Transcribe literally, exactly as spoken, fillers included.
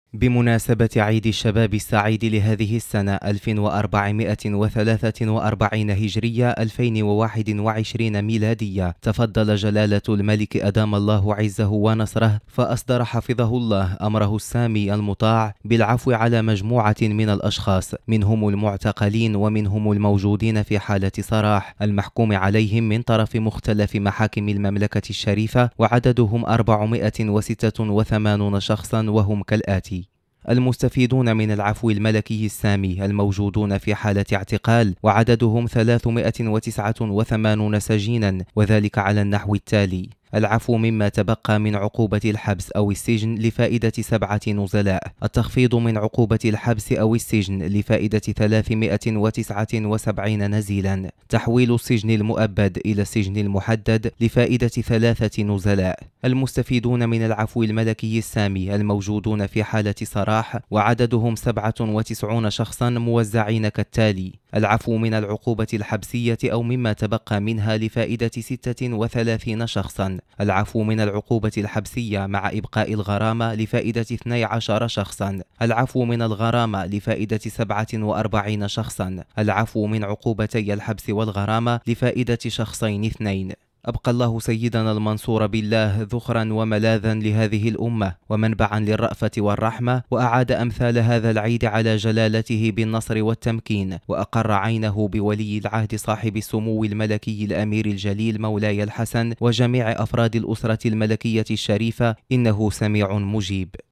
بمناسبة عيد الشباب السعيد لهذه السنة ألف وأربعمائة وثلاثة وأربعين هجرية ألفين وواحد وعشرين ميلادية، تفضل جلالة الملك أدام الله عزه ونصره فأصدر حفظه الله أمره السامي المطاع بالعفو على مجموعة من الأشخاص، منهم المعتقلين ومنهم الموجودين في حالة سراح المحكوم عليهم من طرف مختلف محاكم المملكة الشريفة، وعددهم أربعمائة وستة وثمانين شخصا، وهم كالآتي: المستفيدون من العفو الملكي السامي الموجودون في حالة اعتقال، وعددهم ثلاثمائة وتسعة وثمانين سجينا، وذلك على النحو التالي: العفو مما تبقى من عقوبة الحبس أو السجن لفائدة سبعة نزلاء، التخفيض من عقوبة الحبس أو السجن لفائدة ثلاثمائة وتسعة وسبعين نزيلا، تحويل السجن المؤبد إلى السجن المحدد لفائدة ثلاثة نزلاء. المستفيدون من العفو الملكي السامي الموجودون في حالة سراح، وعددهم سبعة وتسعين شخصا، موزعين كالتالي: العفو من العقوبة الحبسية أو مما تبقى منها لفائدة ستة وثلاثين شخصا، العفو من العقوبة الحبسية مع إبقاء الغرامة لفائدة اثني عشر شخصا، العفو من الغرامة لفائدة سبعة وأربعين شخصا، العفو من عقوبتي الحبس والغرامة لفائدة شخصين اثنين. أبقى الله سيدنا المنصور بالله ذخرا وملاذا لهذه الأمة ومنبعا للرأفة والرحمة، وأعاد أمثال هذا العيد على جلالته بالنصر والتمكين، وأقر عينه بولي العهد صاحب السمو الملكي الأمير الجليل مولاي الحسن وجميع أفراد الأسرة الملكية الشريفة، إنه سميع مجيب.